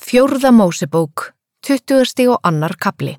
Fjórða Mósebók, 20. og annar kafli.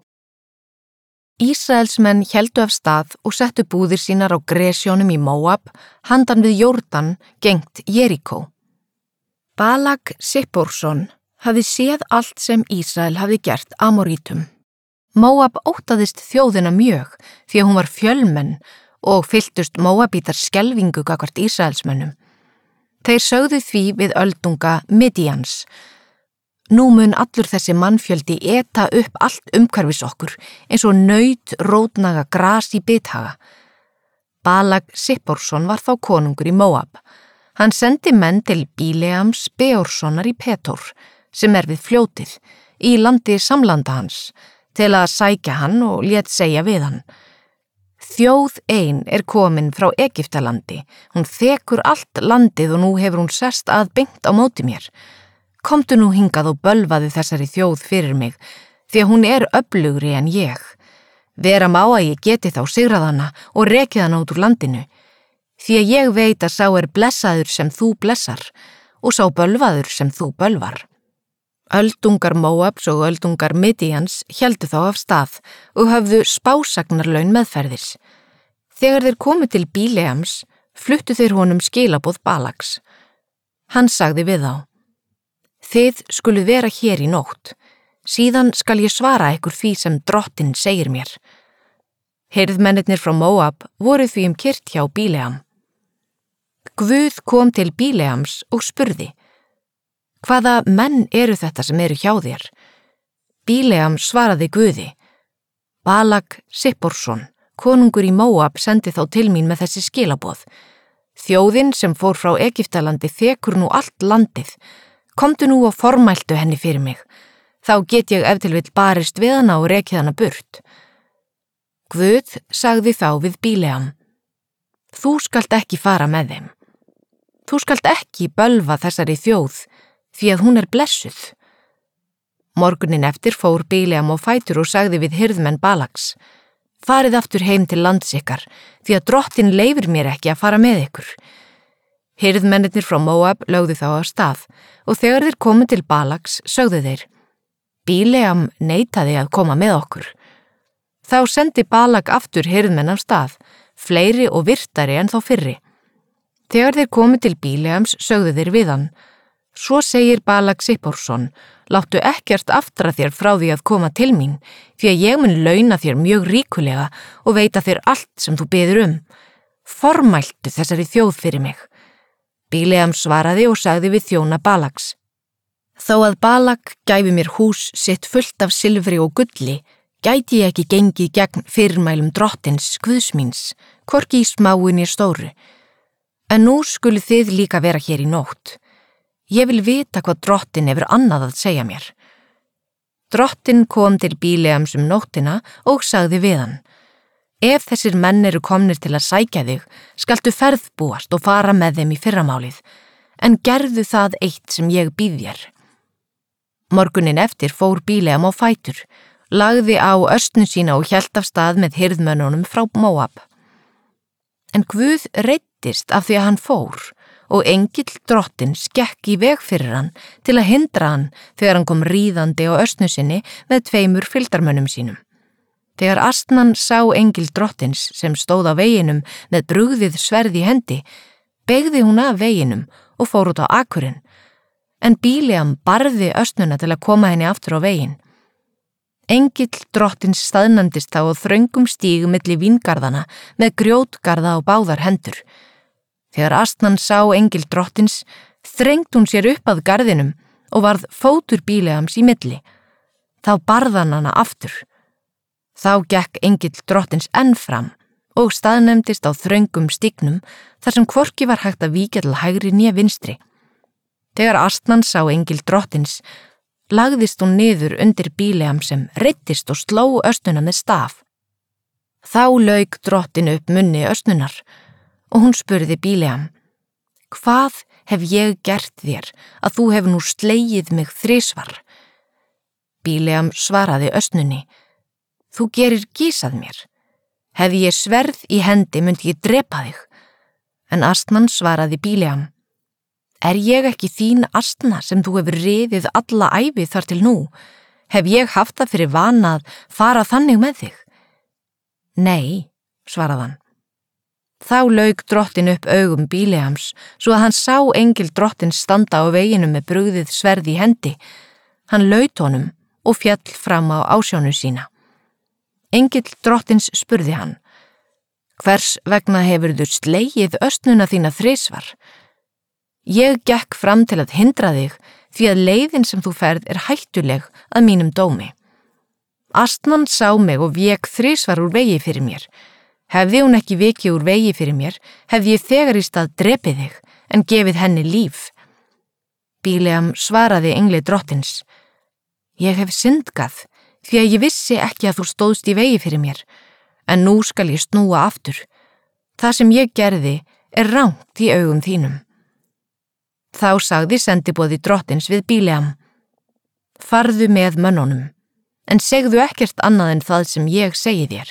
Ísraelsmenn héldu af stað og settu búðir sínar á Gresjónum í Móab, handan við Jórdan, gengt Jeríkó. Balak Sipporsson hafði séð allt sem Ísrael hafði gert Amorítum. Móab óttaðist þjóðina mjög því að hún var fjölmenn og fylltust Móabítar skelfingu gagnvart Ísraelsmönnum. Þeir sögðu því við öldunga Midjans: Nú mun allur þessi mannfjöldi eta upp allt umhverfis okkur, eins og naut rótnaga gras í bithaga. Balak Sipporsson var þá konungur í Móab. Hann sendi menn til Bíleams Beorssonar í Petor, sem við fljótið, í landi samlanda hans, til að sækja hann og lét segja við hann: Þjóð ein komin frá Egyptalandi, hún þekur allt landið og nú hefur hún sest að beint á móti mér. Komdu nú hingað og bölvaðu þessari þjóð fyrir mig, því að hún öflugri en ég. Vera má að ég geti þá sigrað hana og rekið hana út úr landinu, því að ég veit að sá blessaður sem þú blessar og sá bölvaður sem þú bölvar. Öldungar Móabs og öldungar Midjans héldu þá af stað og höfðu spásagnarlaun meðferðis. Þegar þeir komu til Bíleams, fluttu þeir honum skilaboð Balaks. Hann sagði við þá: Þið skuluð vera hér í nótt, síðan skal ég svara ykkur því sem drottinn segir mér. Hirðmennirnir frá Móab voru því kyrt hjá Bíleam. Guð kom til Bíleams og spurði: Hvaða menn þetta sem hjá þér? Bíleam svaraði Guði: Balak Sipporsson, konungur í Móab, sendi þá til mín með þessi skilaboð: Þjóðin sem fór frá Egyptalandi þekur nú allt landið. Komdu nú og formæltu henni fyrir mig, þá get ég ef til vill barist við hana og rekið hana burt. Guð sagði þá við Bíleam: Þú skalt ekki fara með þeim. Þú skalt ekki bölva þessari þjóð, því að hún blessuð. Morgunin eftir fór Bíleam á fætur og sagði við hirðmenn Balaks: Farið aftur heim til lands ykkar, því að drottinn leyfir mér ekki að fara með ykkur. Hirðmennirnir frá Móab lögðu þá af stað og þegar þeir komu til Balaks sögðu þeir: Bíleam neitaði að koma með okkur. Þá sendi Balak aftur hirðmenn af stað, fleiri og virtari en þá fyrri. Þegar þeir komu til Bíleams sögðu þeir við hann: Svo segir Balak Sipporsson: Láttu ekkert aftra þér frá því að koma til mín, því að ég mun launa þér mjög ríkulega og veita þér allt sem þú biður Formæltu þessari þjóð fyrir mig. Bíleam svaraði og sagði við þjóna Balaks: Þó að Balak gæfi mér hús sitt fullt af silfri og gulli, gæti ég ekki gengið gegn fyrirmælum drottins Guðs míns, hvorki í smáu né stóru. En nú skulu þið líka vera hér í nótt. Ég vil vita hvað drottinn hefur annað að segja mér. Drottinn kom til Bíleams nóttina og sagði við hann: Ef þessir menn komnir til að sækja þig, skaltu ferðbúast og fara með þeim í fyrramálið, en gerðu það eitt sem ég býð þér. Morgunin eftir fór Bíleam á fætur, lagði á östnu sína og hélt af stað með hirðmönnunum frá Móab. En Guð reiddist af því að hann fór og engill drottins gekk í veg fyrir hann til að hindra hann þegar hann kom ríðandi á östnu sinni með 2 fylgdarmönnum sínum. Þegar Astnan sá engill drottins sem stóð á veginum með brugðið sverð í hendi, beygði hún af veginum og fór út á akurinn, en Bíleam barði östnuna til að koma henni aftur á veginn. Engill drottins staðnæmdist þá á þröngum stíg milli víngarðana með grjótgarða á báðar hendur. Þegar Astnan sá engill drottins, þrengd hún sér upp að garðinum og varð fótur Bíleams í milli. Þá barðan hana aftur. Þá gekk engill drottins enn fram og staðnæmdist á þröngum stígnum þar sem hvorki var hægt að víkja til hægri né vinstri. Þegar Astnan sá engill drottins, lagðist hún niður undir Bíleam sem reiddist og sló östnuna með staf. Þá lauk drottinn upp munni östnunar og hún spurði Bíleam: Hvað hef ég gert þér að þú hefur nú slegið mig 3 Bíleam svaraði östnunni: Þú gerir gys að mér. Hefði ég sverð í hendi myndi ég drepa þig. En Astnan svaraði Bíleam: Ég ekki þín astna sem þú hefur riðið alla ævi þar til nú? Hef ég haft það fyrir vana að fara þannig með þig? Nei, svaraði hann. Þá lauk drottin upp augum Bíleams svo að hann sá engil drottins standa á veginum með brugðið sverð í hendi. Hann laut honum og féll fram á ásjónu sína. Engill drottins spurði hann: Hvers vegna hefurðu slegið östnuna þína þrisvar? Ég gekk fram til að hindra þig því að leiðin sem þú ferð hættuleg að mínum dómi. Astnan sá mig og vék þrisvar úr vegi fyrir mér. Hefði hún ekki vikið úr vegi fyrir mér, hefði ég þegar í stað drepið þig en gefið henni líf. Bíleam svaraði engli drottins: Ég hef syndgað því að ég vissi ekki að þú stóðst í vegi fyrir mér, en nú skal ég snúa aftur. Það sem ég gerði rangt í augum þínum. Þá sagði sendiboði drottins við Bíleam: Farðu með mönnunum, en segðu ekkert annað en það sem ég segi þér.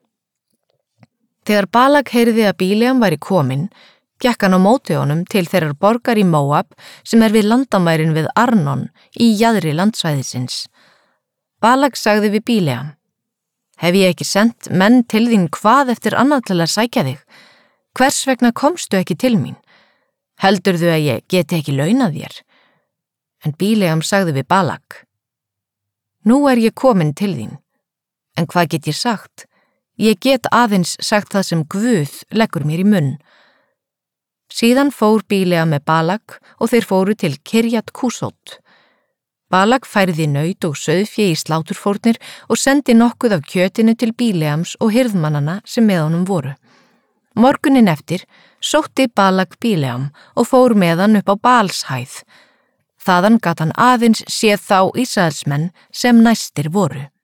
Þegar Balak heyrði að Bíleam væri kominn, gekk hann á móti honum til þeirrar borgar í Móab sem við landamærin við Arnon í jaðri landsvæðisins. Balak sagði við Bíleam: Hef ég ekki sent menn til þín hvað eftir annað til að sækja þig? Hvers vegna komstu ekki til mín? Heldurðu að ég geti ekki launað þér? En Bíleam sagði við Balak: Nú ég kominn til þín, en hvað get ég sagt? Ég get aðeins sagt það sem Guð leggur mér í munn. Síðan fór Bíleam með Balak og þeir fóru til Kirjat Kusót. Balak færði naut og sauðfé í sláturfórnir og sendi nokkuð af kjötinu til Bíleams og hirðmannana sem með honum voru. Morguninn eftir sótti Balak Bíleam og fór með hann upp á Baalshæð. Þaðan gat hann aðeins séð þá Ísraelsmenn sem næstir voru.